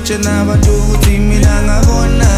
bezutshena abantu ukuthi mina ngakona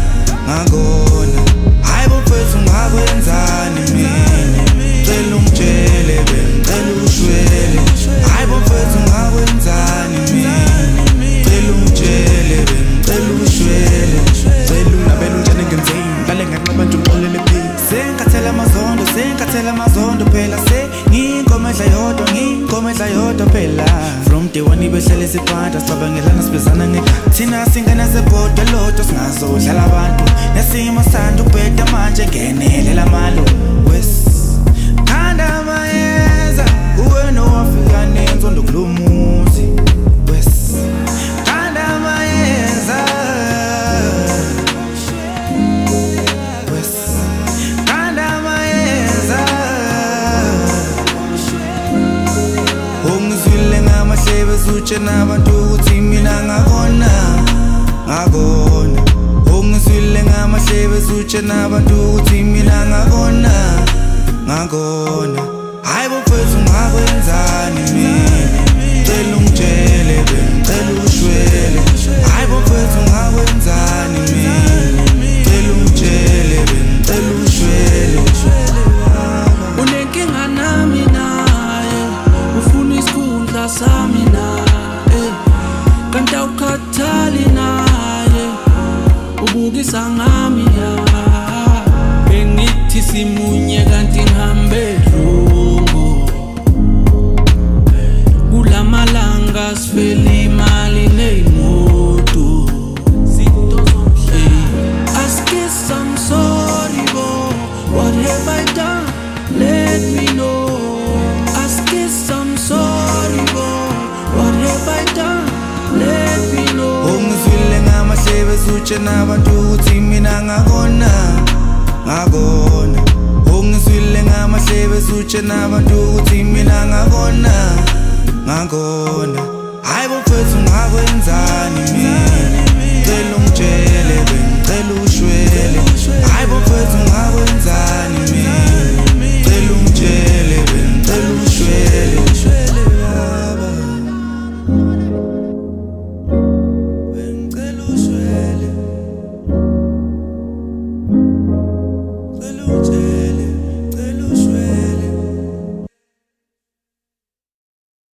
hayi bofethu ngakwenzani mina cela ungitshele bengicela ushwele hayi bofethu ngakwenzani mina cela ungitshele bengicela ushwele cela unabela unjani ngenzeni ngale ngabantu ngolele phela Senkathela amazondo phela ngiyinkomedla yodwa phela from day one ibehlele siphansi sicabangelana sibezana thina singena sebhodwe lodwa singazodlala abantu nesimo sanda ukubheda manje ngenelela malo wes khanda amayeza uwena owafika nenzondo kulumuzi wes khanda amayeza bezutshena abantu ukuthi mina ngakona ungizwile ngamahle bezutshena abantu ukuthi mina ngakona hayi bofethu ngakwenzani mina cela ungitshele bengicela ushwele hayi bofethu ngakwenzani mina cela ungitshele bengicela ushwele unenkinga nami naye ufuna isikhundla sami kanti awukhathali naye ubukisa ngami bengithi simunye kanti ngihambe dlungu kulamalanga sifele imali neyimoto ask us I'm sorry bo what have I done let me know ask us I'm sorry bo what have I done let me know ungizwile ngamahle bezutshena abantu ukuthi mina ngakona ungizwile ngamahle bezutshena abantu ukuthi mina ngakona hayi bofethu ngakwenzani mina